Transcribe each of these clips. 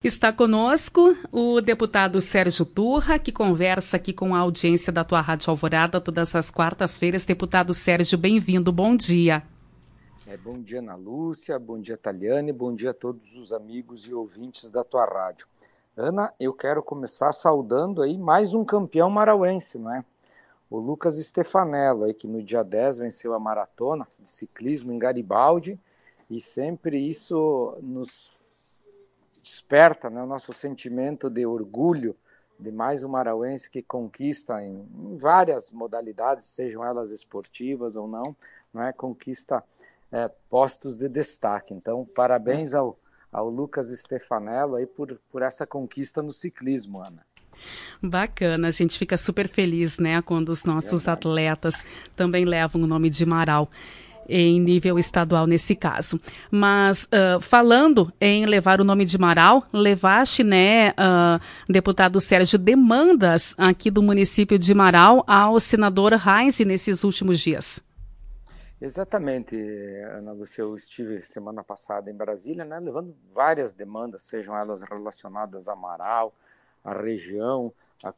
Está conosco o deputado Sérgio Turra, que conversa aqui com a audiência da tua Rádio Alvorada todas as quartas-feiras. Deputado Sérgio, bem-vindo, bom dia. Bom dia, Ana Lúcia, bom dia, Taliane, bom dia a todos os amigos e ouvintes da tua rádio. Ana, eu quero começar saudando aí mais um campeão marauense, não é? O Lucas Stefanello, aí, que no dia 10 venceu a maratona de ciclismo em Garibaldi, e sempre isso nos desperta, né, o nosso sentimento de orgulho de mais um marauense que conquista em várias modalidades, sejam elas esportivas ou não, conquista postos de destaque. Então, parabéns ao Lucas Stefanello aí por essa conquista no ciclismo, Ana. Bacana, a gente fica super feliz, né, quando os nossos atletas também levam o nome de Marau em nível estadual nesse caso. Mas falando em levar o nome de Marau, levaste, né, deputado Sérgio, demandas aqui do município de Marau ao senador Heinze nesses últimos dias. Exatamente, Ana Lúcia, eu estive semana passada em Brasília, né, levando várias demandas, sejam elas relacionadas a Marau, a região,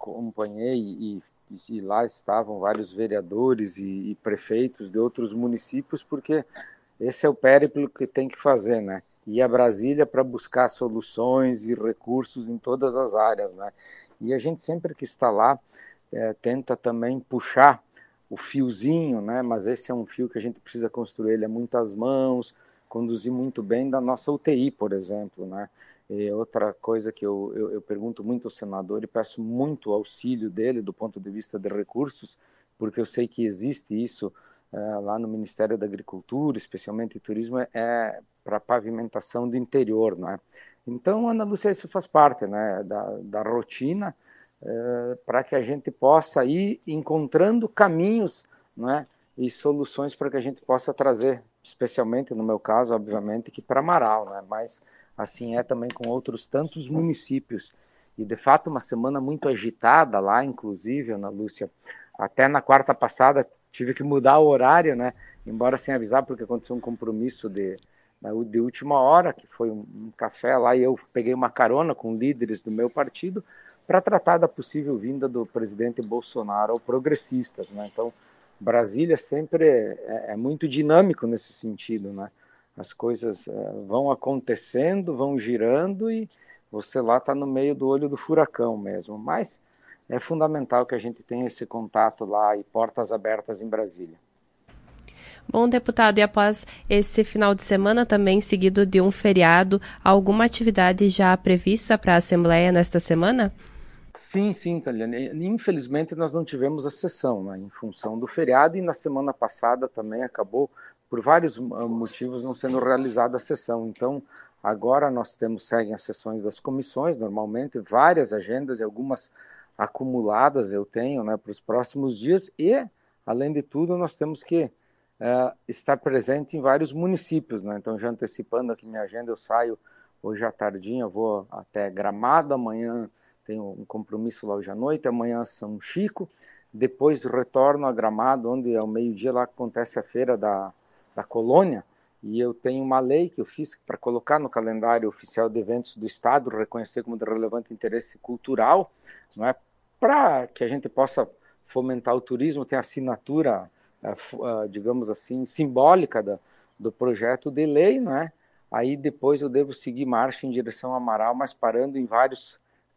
acompanhei e lá estavam vários vereadores e prefeitos de outros municípios, porque esse é o périplo que tem que fazer, né? Ir a Brasília para buscar soluções e recursos em todas as áreas, né? E a gente sempre que está lá tenta também puxar o fiozinho, né? Mas esse é um fio que a gente precisa construir ele a muitas mãos, conduzir muito bem da nossa UTI, por exemplo, né? E outra coisa que eu pergunto muito ao senador e peço muito auxílio dele do ponto de vista de recursos, porque eu sei que existe isso lá no Ministério da Agricultura, especialmente em turismo, para pavimentação do interior, não é? Então, Ana Lúcia, isso faz parte, né, da rotina, para que a gente possa ir encontrando caminhos, não é, e soluções para que a gente possa trazer, especialmente no meu caso, obviamente, que para Marau, né, mas assim é também com outros tantos municípios. E, de fato, uma semana muito agitada lá, inclusive, Ana Lúcia. Até na quarta passada tive que mudar o horário, né? Embora sem avisar, porque aconteceu um compromisso de última hora, que foi um café lá, e eu peguei uma carona com líderes do meu partido para tratar da possível vinda do presidente Bolsonaro ao Progressistas, né? Então, Brasília sempre é muito dinâmico nesse sentido, né? As coisas vão acontecendo, vão girando e você lá está no meio do olho do furacão mesmo. Mas é fundamental que a gente tenha esse contato lá e portas abertas em Brasília. Bom, deputado, e após esse final de semana também seguido de um feriado, alguma atividade já prevista para a Assembleia nesta semana? Sim, Taliane. Infelizmente nós não tivemos a sessão, né, em função do feriado, e na semana passada também acabou, por vários motivos, não sendo realizada a sessão. Então, agora nós seguem as sessões das comissões, normalmente, várias agendas e algumas acumuladas eu tenho, né, para os próximos dias, e, além de tudo, nós temos que estar presente em vários municípios, né? Então, já antecipando aqui minha agenda, eu saio hoje à tardinha, vou até Gramado, amanhã tenho um compromisso lá hoje à noite, amanhã São Chico, depois retorno a Gramado, onde ao meio-dia lá acontece a feira da colônia, e eu tenho uma lei que eu fiz para colocar no calendário oficial de eventos do Estado, reconhecer como de relevante interesse cultural, não é? Para que a gente possa fomentar o turismo, tem assinatura, digamos assim, simbólica do projeto de lei, não é? Aí depois eu devo seguir marcha em direção a Amaral, mas parando em vários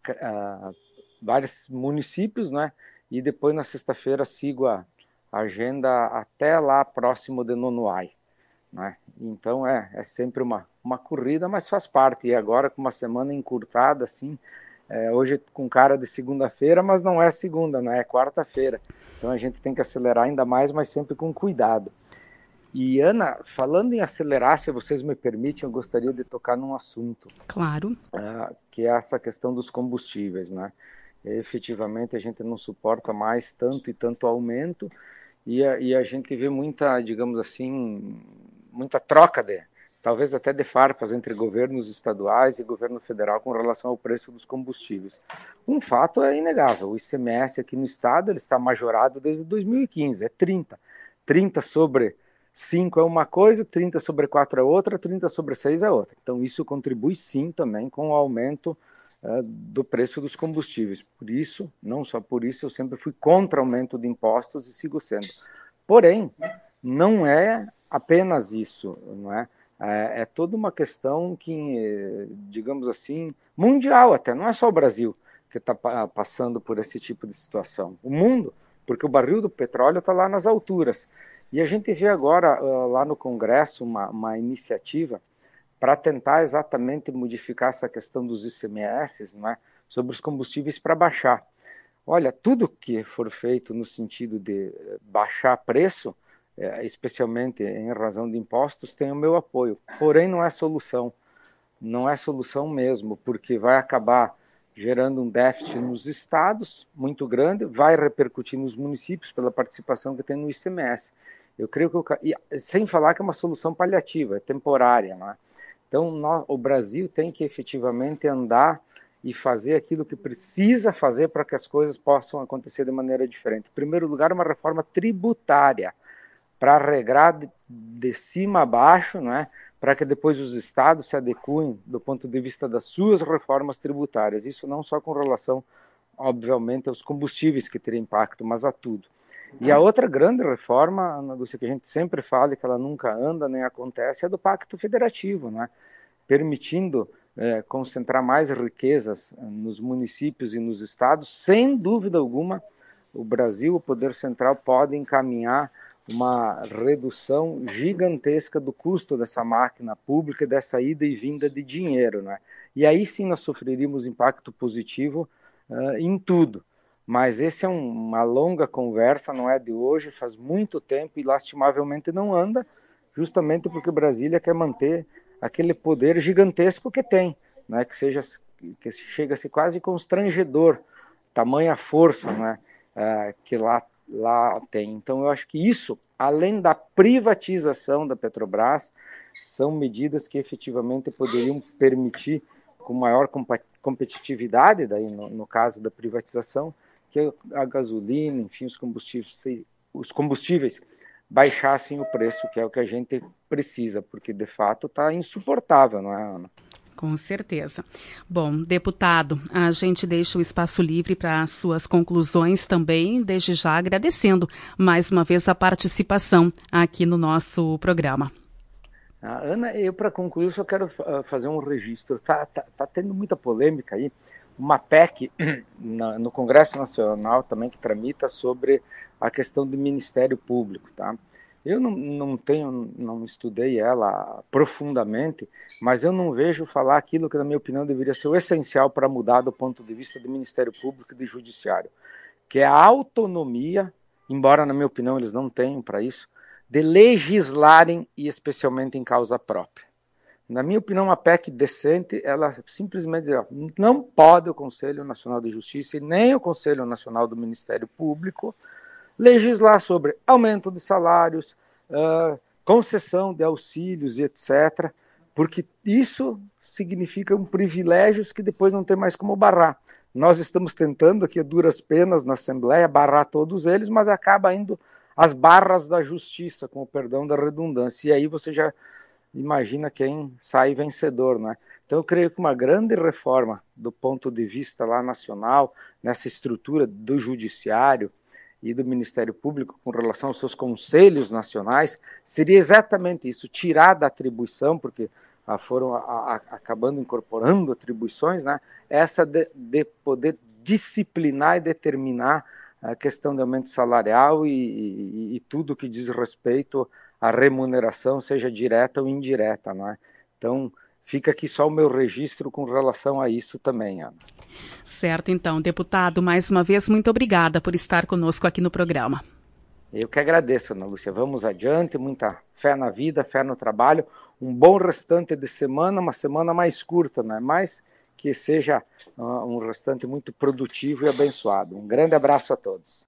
municípios, né? E depois na sexta-feira sigo a agenda até lá próximo de Nonuai, né? Então é sempre uma corrida, mas faz parte. E agora com uma semana encurtada, assim, hoje com cara de segunda-feira, mas não é segunda, né? É quarta-feira. Então a gente tem que acelerar ainda mais, mas sempre com cuidado. E, Ana, falando em acelerar, se vocês me permitem, eu gostaria de tocar num assunto. Claro. Que é essa questão dos combustíveis, né? Efetivamente, a gente não suporta mais tanto e tanto aumento, e a gente vê muita, digamos assim, muita troca talvez até de farpas entre governos estaduais e governo federal com relação ao preço dos combustíveis. Um fato é inegável, o ICMS aqui no estado ele está majorado desde 2015, é 30 sobre 5 é uma coisa, 30 sobre 4 é outra, 30 sobre 6 é outra. Então isso contribui sim também com o aumento do preço dos combustíveis. Por isso, não só por isso, eu sempre fui contra o aumento de impostos e sigo sendo. Porém, não é apenas isso, não é? É toda uma questão que, digamos assim, mundial até, não é só o Brasil que está passando por esse tipo de situação. O mundo, porque o barril do petróleo está lá nas alturas. E a gente vê agora, lá no Congresso, uma iniciativa para tentar exatamente modificar essa questão dos ICMS, né, sobre os combustíveis para baixar. Olha, tudo que for feito no sentido de baixar preço, especialmente em razão de impostos, tem o meu apoio. Porém, não é solução. Não é solução mesmo, porque vai acabar gerando um déficit nos estados muito grande, vai repercutir nos municípios pela participação que tem no ICMS. Eu creio que, sem falar que é uma solução paliativa, é temporária, não é? Então, o Brasil tem que efetivamente andar e fazer aquilo que precisa fazer para que as coisas possam acontecer de maneira diferente. Em primeiro lugar, uma reforma tributária, para regrar de cima a baixo, não é? Para que depois os estados se adequem do ponto de vista das suas reformas tributárias. Isso não só com relação, obviamente, aos combustíveis, que teria impacto, mas a tudo. E a outra grande reforma, que a gente sempre fala e que ela nunca anda nem acontece, é do Pacto Federativo, não é? Permitindo concentrar mais riquezas nos municípios e nos estados. Sem dúvida alguma, o Brasil, o Poder Central, pode encaminhar uma redução gigantesca do custo dessa máquina pública, dessa ida e vinda de dinheiro, né? E aí sim nós sofreríamos impacto positivo em tudo. Mas essa é uma longa conversa, não é de hoje, faz muito tempo e lastimavelmente não anda, justamente porque Brasília quer manter aquele poder gigantesco que tem, né? Que chega a ser quase constrangedor, tamanha força, né? Que lá tem. Então eu acho que isso, além da privatização da Petrobras, são medidas que efetivamente poderiam permitir, com maior competitividade, daí no caso da privatização, que a gasolina, enfim, os combustíveis baixassem o preço, que é o que a gente precisa, porque de fato está insuportável, não é, Ana? Com certeza. Bom, deputado, a gente deixa o espaço livre para suas conclusões também, desde já agradecendo mais uma vez a participação aqui no nosso programa. Ana, eu para concluir só quero fazer um registro. Tá tendo muita polêmica aí, uma PEC no Congresso Nacional também que tramita sobre a questão do Ministério Público, tá? Eu não estudei ela profundamente, mas eu não vejo falar aquilo que, na minha opinião, deveria ser o essencial para mudar do ponto de vista do Ministério Público e do Judiciário, que é a autonomia, embora, na minha opinião, eles não tenham para isso, de legislarem e especialmente em causa própria. Na minha opinião, uma PEC decente, ela simplesmente diz, não pode o Conselho Nacional de Justiça e nem o Conselho Nacional do Ministério Público legislar sobre aumento de salários, concessão de auxílios e etc., porque isso significa privilégios que depois não tem mais como barrar. Nós estamos tentando aqui a duras penas na Assembleia barrar todos eles, mas acaba indo às barras da justiça, com o perdão da redundância, e aí você já imagina quem sai vencedor, né? Então eu creio que uma grande reforma do ponto de vista lá nacional, nessa estrutura do judiciário e do Ministério Público com relação aos seus conselhos nacionais, seria exatamente isso, tirar da atribuição, porque foram acabando incorporando atribuições, né? Essa de poder disciplinar e determinar a questão de aumento salarial e tudo que diz respeito à remuneração, seja direta ou indireta, não é? Então, fica aqui só o meu registro com relação a isso também, Ana. Certo, então. Deputado, mais uma vez, muito obrigada por estar conosco aqui no programa. Eu que agradeço, Ana Lúcia. Vamos adiante, muita fé na vida, fé no trabalho. Um bom restante de semana, uma semana mais curta, né? Mas que seja um restante muito produtivo e abençoado. Um grande abraço a todos.